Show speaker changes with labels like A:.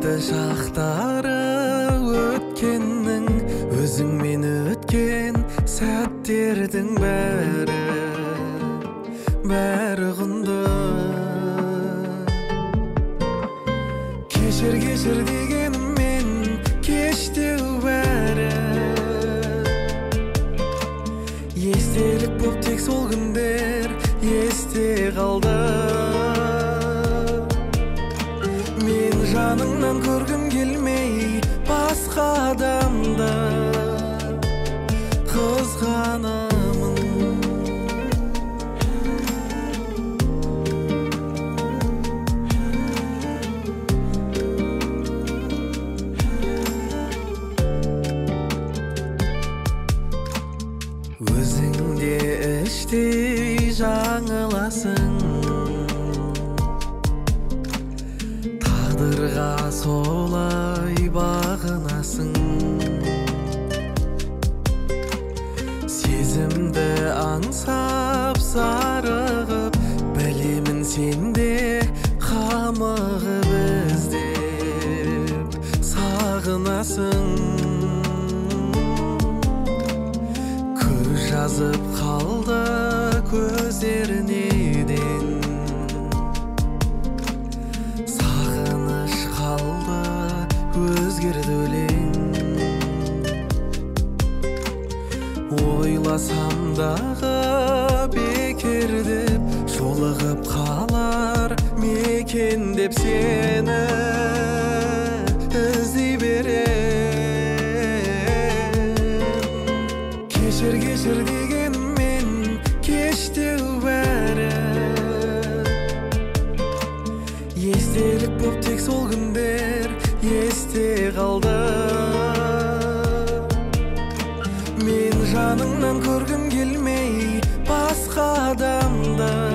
A: сүйікті шақтары өткеннің, өзіңмен өткен сәттердің бәрі құнды. Кешір дегеніммен кештеу бәрі, естелік боп тек сол күндер есте қалды. Мен жаныңнан көргім келмей басқа адамды қызғанамын. Өзіңде іштей жаңыласың, тағдырға солай бағынасың. Сезімді аңсап сарығып, білемін сенде қамығып іздеп сағынасың. Жазып қалды көздерінеден, сағыныш қалды өзгерді өлең. Ойласам дағы бекер деп, жолығып қалар мекен деп сені іздей берем. Кешір дегеніммен кештеу бәрі, естелік боп тек сол күндер есте қалды. Мен жаныңнан көргім келмей басқа адамды